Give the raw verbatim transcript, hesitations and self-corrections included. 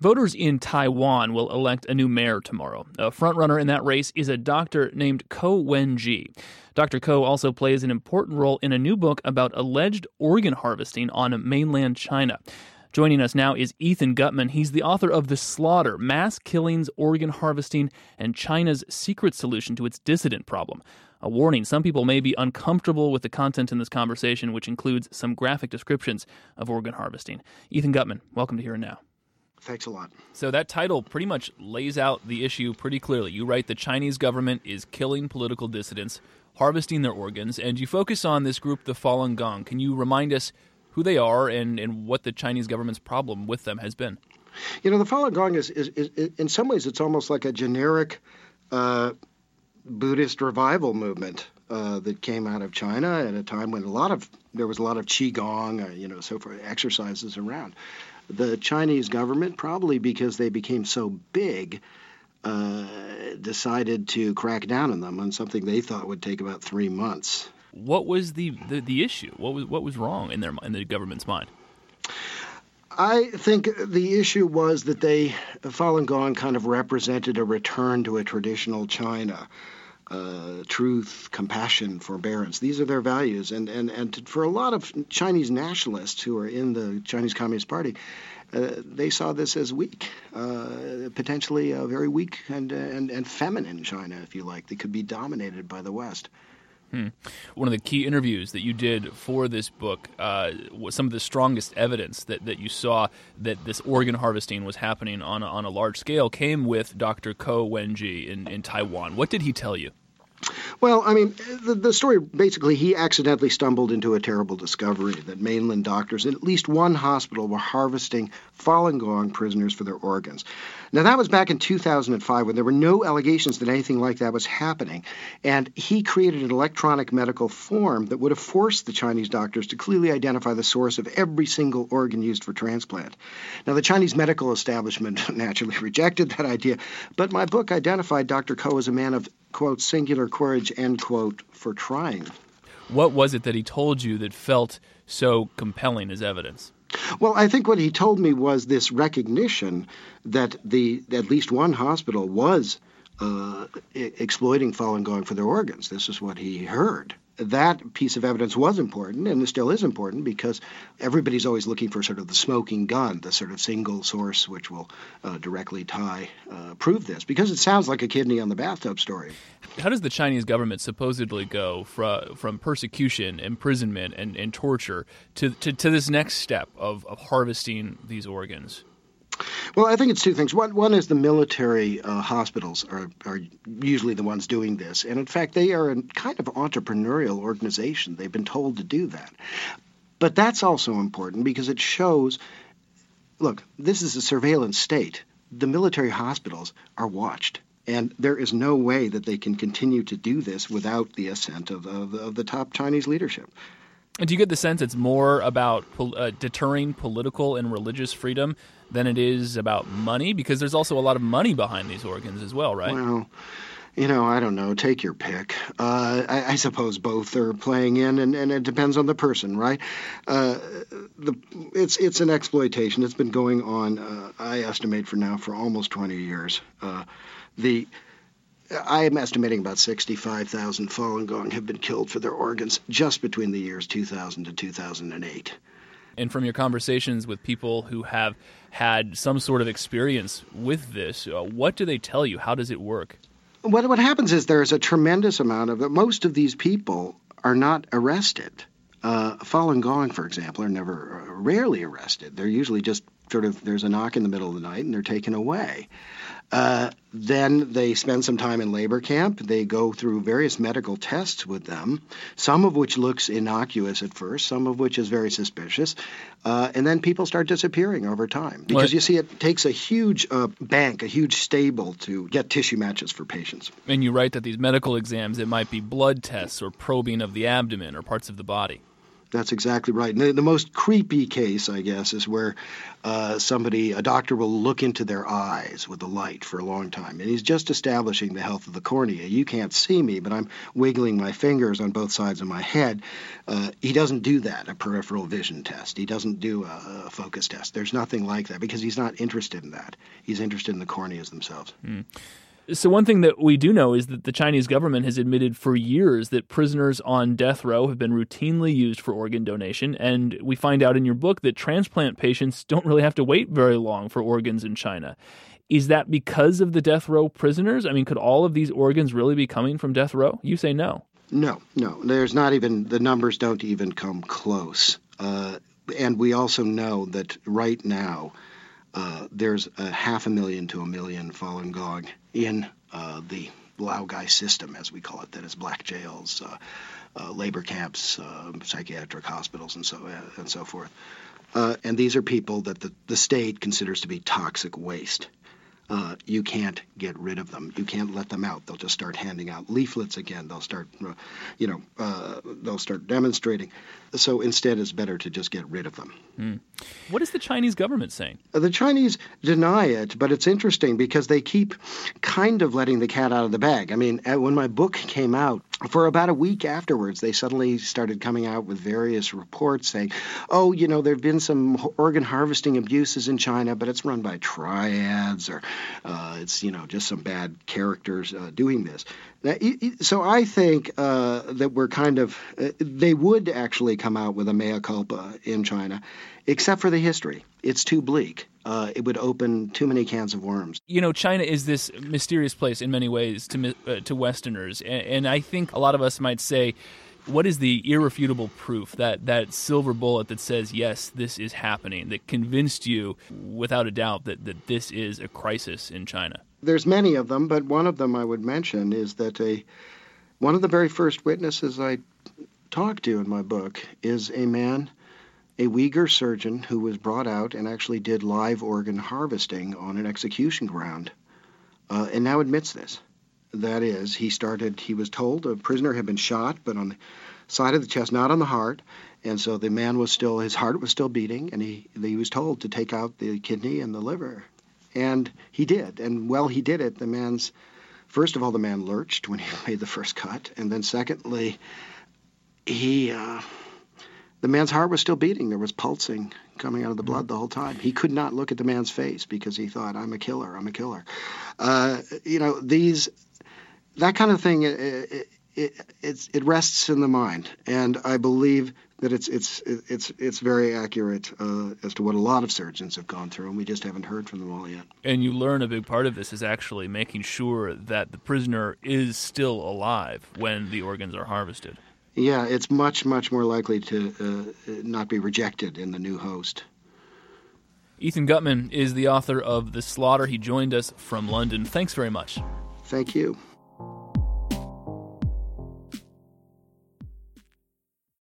Voters in Taiwan will elect a new mayor tomorrow. A frontrunner in that race is a doctor named Ko Wen-ji. Doctor Ko also plays an important role in a new book about alleged organ harvesting on mainland China. Joining us now is Ethan Gutmann. He's the author of The Slaughter, Mass Killings, Organ Harvesting, and China's Secret Solution to Its Dissident Problem. A warning, some people may be uncomfortable with the content in this conversation, which includes some graphic descriptions of organ harvesting. Ethan Gutmann, welcome to Here and Now. Thanks a lot. So that title pretty much lays out the issue pretty clearly. You write the Chinese government is killing political dissidents, harvesting their organs, and you focus on this group, the Falun Gong. Can you remind us who they are and, and what the Chinese government's problem with them has been? You know, the Falun Gong is, is, is, is in some ways, it's almost like a generic uh, Buddhist revival movement uh, that came out of China at a time when a lot of there was a lot of qigong, uh, you know, so forth, exercises around. The Chinese government, probably because they became so big, uh, decided to crack down on them on something they thought would take about three months. What was the, the, the issue? What was what was wrong in their in the government's mind? I think the issue was that they, Falun Gong kind of represented a return to a traditional China. Uh, truth, compassion, forbearance. These are their values. And, and, and to, for a lot of Chinese nationalists who are in the Chinese Communist Party, uh, they saw this as weak, uh, potentially a very weak and, and, and feminine China, if you like, that could be dominated by the West. Hmm. One of the key interviews that you did for this book uh, was some of the strongest evidence that, that you saw that this organ harvesting was happening on a, on a large scale came with Doctor Ko Wen-ji in, in Taiwan. What did he tell you? Well, I mean, the, the story, basically, he accidentally stumbled into a terrible discovery that mainland doctors in at least one hospital were harvesting Falun Gong prisoners for their organs. Now, that was back in two thousand five when there were no allegations that anything like that was happening. And he created an electronic medical form that would have forced the Chinese doctors to clearly identify the source of every single organ used for transplant. Now, the Chinese medical establishment naturally rejected that idea, but my book identified Doctor Ko as a man of, quote, singular courage, end quote, for trying. What was it that he told you that felt so compelling as evidence? Well, I think what he told me was this recognition that the at least one hospital was uh, I- exploiting Falun Gong for their organs. This is what he heard. That piece of evidence was important, and it still is important, because everybody's always looking for sort of the smoking gun, the sort of single source which will uh, directly tie, uh, prove this, because it sounds like a kidney on the bathtub story. How does the Chinese government supposedly go from, from persecution, imprisonment, and, and torture to, to, to this next step of, of harvesting these organs? Well, I think it's two things. One, one is the military uh, hospitals are, are usually the ones doing this. And in fact, they are a kind of entrepreneurial organization. They've been told to do that. But that's also important because it shows, look, this is a surveillance state. The military hospitals are watched. And there is no way that they can continue to do this without the assent of, of, of the top Chinese leadership. And do you get the sense it's more about uh, deterring political and religious freedom than it is about money? Because there's also a lot of money behind these organs as well, right? Well, you know, I don't know. Take your pick. Uh, I, I suppose both are playing in, and, and it depends on the person, right? Uh, the it's it's an exploitation. It's been going on, uh, I estimate, for now for almost twenty years. Uh, the I am estimating about sixty-five thousand Falun Gong have been killed for their organs just between the years two thousand to two thousand eight. And from your conversations with people who have had some sort of experience with this, uh, what do they tell you? How does it work? What what happens is there's a tremendous amount of it. Most of these people are not arrested. Uh, Falun Gong, for example, are never, uh, rarely arrested. They're usually just sort of, there's a knock in the middle of the night and they're taken away. Uh, then they spend some time in labor camp. They go through various medical tests with them, some of which looks innocuous at first, some of which is very suspicious. Uh, and then people start disappearing over time. Because What? you see, it takes a huge uh, bank, a huge stable to get tissue matches for patients. And you write that these medical exams, it might be blood tests or probing of the abdomen or parts of the body. That's exactly right. And the, the most creepy case, I guess, is where uh, somebody, a doctor will look into their eyes with a light for a long time. And he's just establishing the health of the cornea. You can't see me, but I'm wiggling my fingers on both sides of my head. Uh, he doesn't do that, a peripheral vision test. He doesn't do a, a focus test. There's nothing like that because he's not interested in that. He's interested in the corneas themselves. Mm. So one thing that we do know is that the Chinese government has admitted for years that prisoners on death row have been routinely used for organ donation, and we find out in your book that transplant patients don't really have to wait very long for organs in China. Is that because of the death row prisoners? I mean, could all of these organs really be coming from death row? You say no. No, no. There's not even, the numbers don't even come close. Uh, and we also know that right now, Uh, there's a half a million to a million Falun Gong in uh, the Laogai system, as we call it, that is black jails, uh, uh, labor camps, uh, psychiatric hospitals, and so uh, and so forth. Uh, and these are people that the, the state considers to be toxic waste. Uh, you can't get rid of them. You can't let them out. They'll just start handing out leaflets again. They'll start, uh, you know, uh, they'll start demonstrating. So instead, it's better to just get rid of them. Mm. What is the Chinese government saying? Uh, the Chinese deny it, but it's interesting because they keep kind of letting the cat out of the bag. I mean, when my book came out, for about a week afterwards, they suddenly started coming out with various reports saying, oh, you know, there have been some organ harvesting abuses in China, but it's run by triads or uh, it's, you know, just some bad characters uh, doing this. Now, so I think uh, that we're kind of, uh, they would actually come out with a mea culpa in China, except for the history. It's too bleak. Uh, it would open too many cans of worms. You know, China is this mysterious place in many ways to uh, to Westerners, and, and I think a lot of us might say, what is the irrefutable proof, that, that silver bullet that says, yes, this is happening, that convinced you without a doubt that, that this is a crisis in China? There's many of them, but one of them I would mention is that a one of the very first witnesses I talked to in my book is a man, a Uyghur surgeon who was brought out and actually did live organ harvesting on an execution ground, uh, and now admits this. That is, he started, he was told a prisoner had been shot, but on the side of the chest, not on the heart, and so the man was still, his heart was still beating, and he, he was told to take out the kidney and the liver. And he did, and while he did it, the man's, first of all, the man lurched when he made the first cut, and then secondly, he... Uh, The man's heart was still beating. There was pulsing coming out of the blood the whole time. He could not look at the man's face because he thought, I'm a killer, I'm a killer. Uh, you know, these, that kind of thing, it, it, it, it's, it rests in the mind. And I believe that it's, it's, it's, it's very accurate uh, as to what a lot of surgeons have gone through, and we just haven't heard from them all yet. And you learn a big part of this is actually making sure that the prisoner is still alive when the organs are harvested. Yeah, it's much, much more likely to uh, not be rejected in the new host. Ethan Gutmann is the author of The Slaughter. He joined us from London. Thanks very much. Thank you.